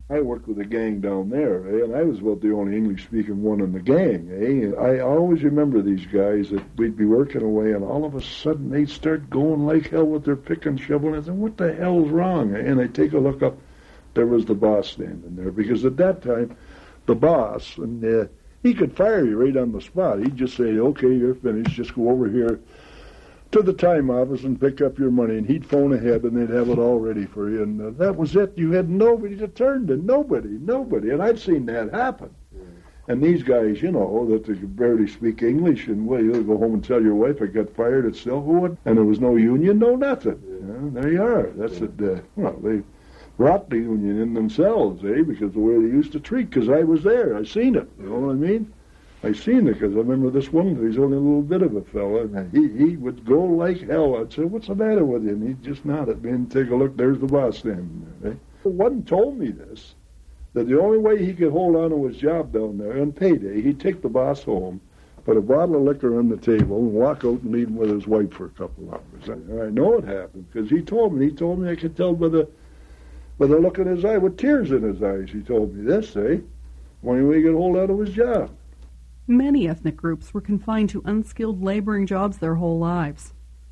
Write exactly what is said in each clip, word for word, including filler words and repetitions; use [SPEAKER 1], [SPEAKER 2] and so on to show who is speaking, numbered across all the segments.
[SPEAKER 1] I worked with a gang down there, eh, and I was about the only English-speaking one in the gang. Eh? I always remember these guys that we'd be working away, and all of a sudden they'd start going like hell with their pick and shovel, and I said, what the hell's wrong? Eh? And I'd take a look up. There was the boss standing there, because at that time, the boss, and uh, he could fire you right on the spot. He'd just say, okay, you're finished, just go over here to the time office and pick up your money, and he'd phone ahead, and they'd have it all ready for you, and uh, that was it. You had nobody to turn to, nobody, nobody, and I'd seen that happen. Yeah. And these guys, you know, that they could barely speak English, and well, you'll go home and tell your wife I got fired at Silverwood, and there was no union, no nothing. Yeah. You know, there you are. That's yeah. it. Uh, well, they brought the union in themselves, eh, because the way they used to treat, because I was there, I seen it, you know what I mean? I seen it, because I remember this one, he's only a little bit of a fella, and he, he would go like hell. I'd say, what's the matter with him? He'd just nod at me and take a look, there's the boss standing there. Eh? One told me this, that the only way he could hold on to his job down there, on payday, he'd take the boss home, put a bottle of liquor on the table, and walk out and leave him with his wife for a couple of hours. I, I know it happened, because he told me, he told me I could tell by the, by the look in his eye, with tears in his eyes, he told me this, eh? Only way he could hold on to his job.
[SPEAKER 2] Many ethnic groups were confined to unskilled laboring jobs their whole lives.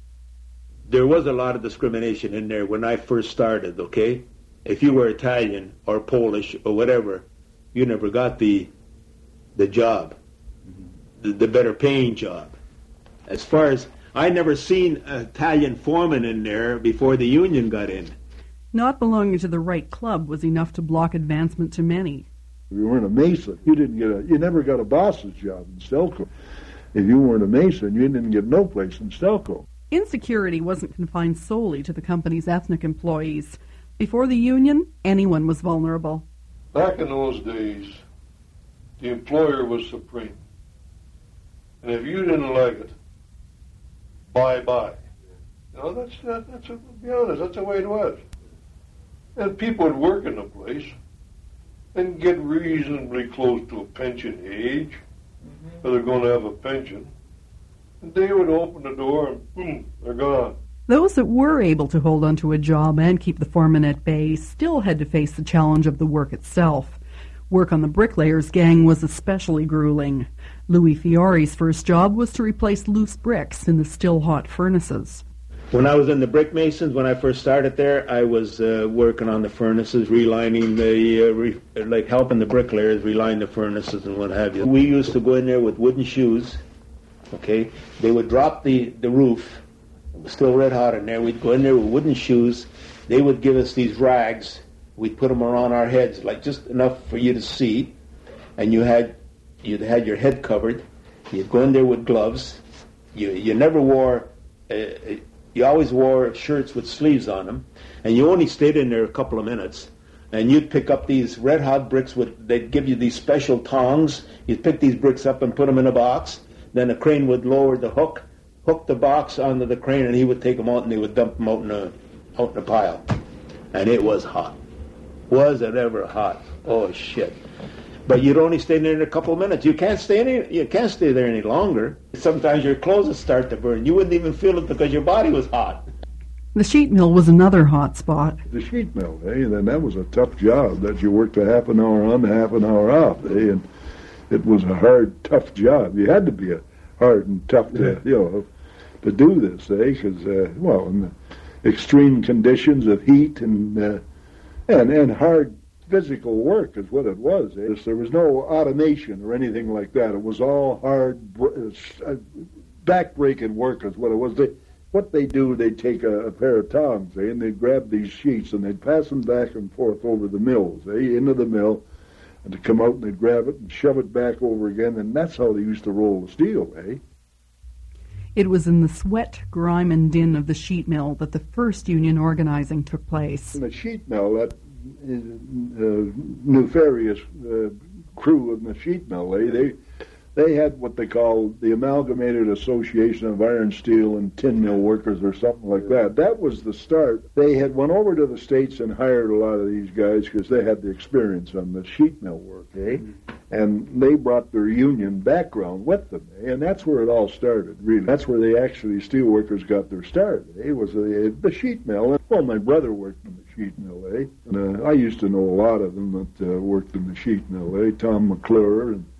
[SPEAKER 3] There was a lot of discrimination in there when I first started, okay? If you were Italian or Polish or whatever, you never got the the job, the, the better paying job. As far as, I never seen an Italian foreman in there before the union got in.
[SPEAKER 2] Not belonging to the right club was enough to block advancement to many.
[SPEAKER 1] If you weren't a mason, you didn't get a, you never got a boss's job in Stelco. If you weren't a mason, you didn't get no place in Stelco.
[SPEAKER 2] Insecurity wasn't confined solely to the company's ethnic employees. Before the union, anyone was vulnerable.
[SPEAKER 4] Back in those days, the employer was supreme. And if you didn't like it, bye-bye. You know, that's, that, that's, to be honest, that's the way it was. And people would work in the place and get reasonably close to a pension age, mm-hmm. or they're going to have a pension, and they would open the door and boom, they're gone.
[SPEAKER 2] Those that were able to hold on to a job and keep the foreman at bay still had to face the challenge of the work itself. Work on the bricklayers' gang was especially grueling. Louis Fiori's first job was to replace loose bricks in the still hot furnaces.
[SPEAKER 3] When I was in the brick masons, when I first started there, I was uh, working on the furnaces, relining the, uh, re- like helping the bricklayers reline the furnaces and what have you. We used to go in there with wooden shoes, okay? They would drop the, the roof. It was still red hot in there. We'd go in there with wooden shoes. They would give us these rags. We'd put them around our heads, like just enough for you to see. And you had, you'd had your head covered. You'd go in there with gloves. You, you never wore... Uh, You always wore shirts with sleeves on them, and you only stayed in there a couple of minutes. And you'd pick up these red-hot bricks with, they'd give you these special tongs. You'd pick these bricks up and put them in a box. Then a crane would lower the hook, hook the box onto the crane, and he would take them out, and they would dump them out in a, out in a pile. And it was hot. Was it ever hot? Oh, shit. But you'd only stay there in a couple of minutes. You can't stay any, you can't stay there any longer. Sometimes your clothes would start to burn. You wouldn't even feel it because your body was hot.
[SPEAKER 2] The sheet mill was another hot spot.
[SPEAKER 1] The sheet mill, eh? Then that was a tough job that you worked a half an hour on, half an hour off, eh? And it was a hard, tough job. You had to be a hard and tough to, you know, to do this, eh? Because, uh, well, in the extreme conditions of heat and uh, and and hard physical work is what it was. Eh? There was no automation or anything like that. It was all hard, uh, back-breaking work is what it was. They, what they do, they'd take a, a pair of tongs, eh, and they'd grab these sheets, and they'd pass them back and forth over the mills, eh, into the mill, and they'd come out and they'd grab it and shove it back over again, and that's how they used to roll the steel, eh?
[SPEAKER 2] It was in the sweat, grime, and din of the sheet mill that the first union organizing took place.
[SPEAKER 1] In the sheet mill, that Uh, nefarious uh, crew in the sheet mill, eh? they they had what they called the Amalgamated Association of Iron, Steel, and Tin Mill Workers or something like that. That was the start. They had went over to the States and hired a lot of these guys because they had the experience on the sheet mill work, eh? And they brought their union background with them, eh? And that's where it all started, really. That's where they actually, steelworkers got their start. Eh? It was a, the sheet mill. Well, my brother worked in the sheet mill, eh? And, uh, I used to know a lot of them that uh, worked in the sheet mill, eh? Tom McClure and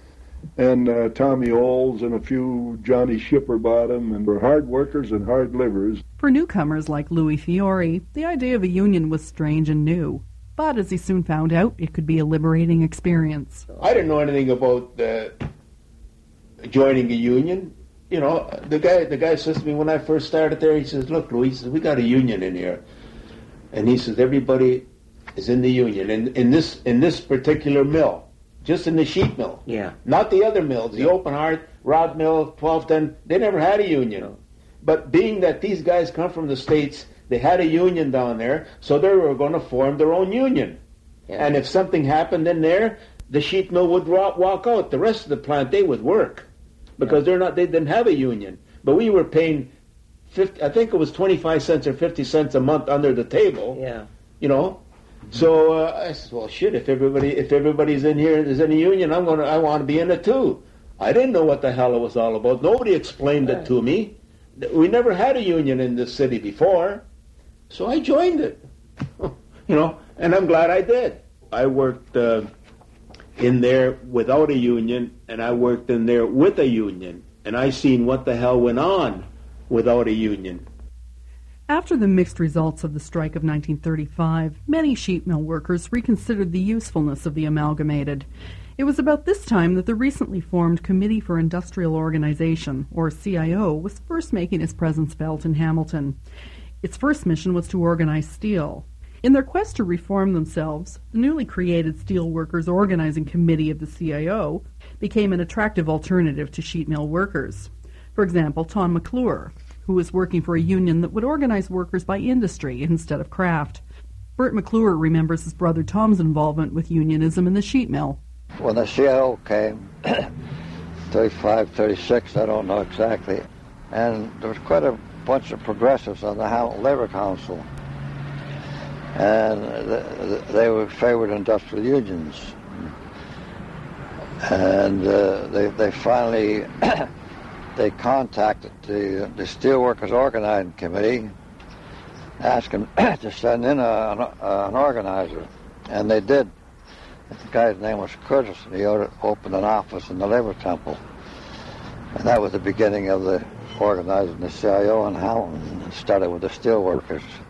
[SPEAKER 1] and uh, Tommy Olds and a few Johnny Shipperbottom, and were hard workers and hard livers.
[SPEAKER 2] For newcomers like Louis Fiore, the idea of a union was strange and new. But as he soon found out, it could be a liberating experience.
[SPEAKER 3] I didn't know anything about uh, joining a union. You know, the guy the guy says to me when I first started there, he says, "Look, Louis, he says, we got a union in here." And he says, everybody is in the union. And in this in this particular mill, just in the sheet mill.
[SPEAKER 5] Yeah.
[SPEAKER 3] Not the other mills, the open heart, rod mill, twelve ten, they never had a union. No. But being that these guys come from the States, they had a union down there, so they were going to form their own union. Yeah. And if something happened in there, the sheet mill would walk out. The rest of the plant, they would work because yeah. they're not. They didn't have a union. But we were paying, fifty, I think it was twenty-five cents or fifty cents a month under the table.
[SPEAKER 5] Yeah.
[SPEAKER 3] You know. So uh, I said, well, shit. If everybody, if everybody's in here, there's any union, I'm gonna. I want to be in it too. I didn't know what the hell it was all about. Nobody explained right. it to me. We never had a union in this city before. So I joined it, you know, and I'm glad I did. I worked uh, in there without a union, and I worked in there with a union, and I seen what the hell went on without a union.
[SPEAKER 2] After the mixed results of the strike of nineteen thirty-five, many sheet mill workers reconsidered the usefulness of the amalgamated. It was about this time that the recently formed Committee for Industrial Organization, or C I O, was first making its presence felt in Hamilton. Its first mission was to organize steel. In their quest to reform themselves, the newly created Steel Workers Organizing Committee of the C I O became an attractive alternative to sheet mill workers. For example, Tom McClure, who was working for a union that would organize workers by industry instead of craft. Bert McClure remembers his brother Tom's involvement with unionism in the sheet mill.
[SPEAKER 6] When the C I O came, thirty-five, thirty-six, I don't know exactly, and there was quite a bunch of progressives on the Hamilton Labor Council, and they were favored industrial unions, and uh, they they finally they contacted the the Steelworkers Organizing Committee, asking to send in a, an, an organizer, and they did. The guy's name was Curtis, and he opened an office in the Labor Temple, and that was the beginning of the organizing the C I O in Hamilton. It started with the steelworkers.